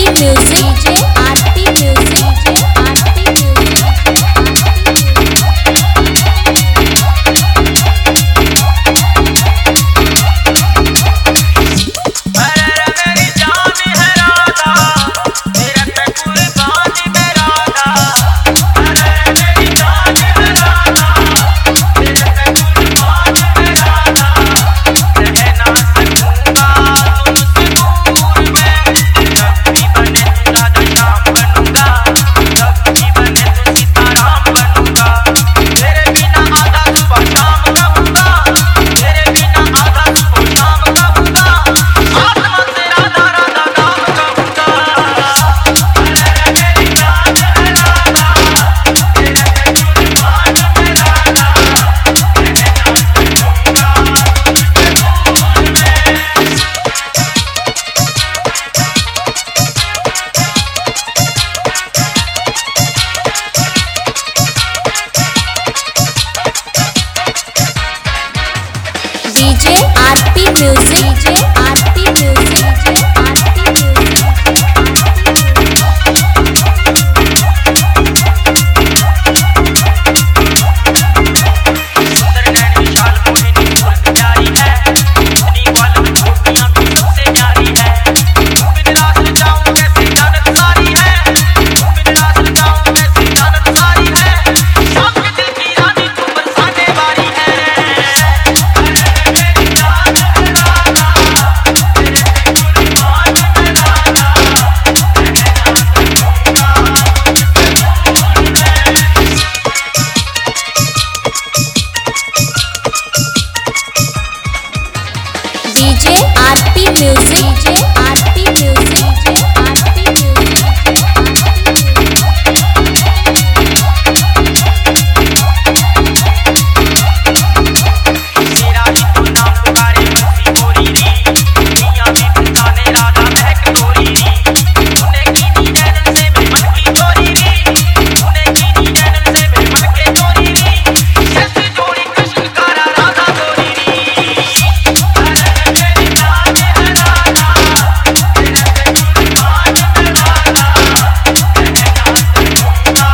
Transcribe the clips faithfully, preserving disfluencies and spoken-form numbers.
आरती music DJ Aarti music DJ Aarti music DJ Aarti music DJ Aarti music DJ Aarti music सुंदर नैन विशाल मोहिनी बहुत प्यारी है इतनी बाल में छोटियां भी सबसे प्यारी है तुम बिन रास जाऊं कैसे जानत सारी है तुम बिन रास जाऊं कैसे जानत सारी है सबके दिल की रानी तू बरसाने वाली है DJ Aarti music DJ Aarti music DJ Aarti music मेरा ही तो नाम पुकारे बंसी गोरी री दुनिया भी फसाने राधा महक तोरी री तूने कीनी नैनन से मेरे मन की चोरी री तूने कीनी नैनन से मेरे मन के चोरी री कैसी जोड़ी कृष्ण कारा राधा तोरी री मेरी जान है राधा तेरे से कुर्बान है राधा तेरे नाम दूंगा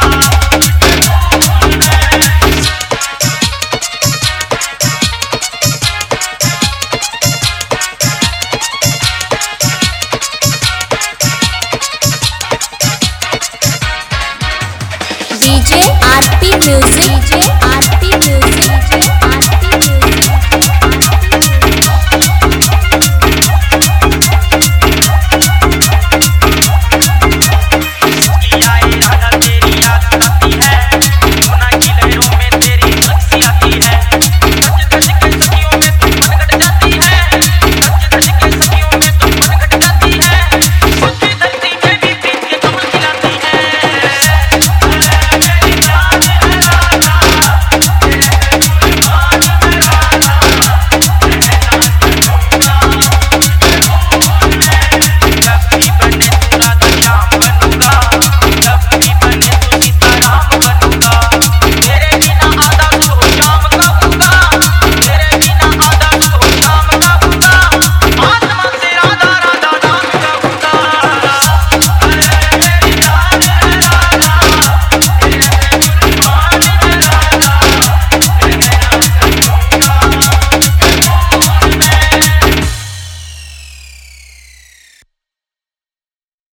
डीजे आरती म्यूजिक डीजे आरती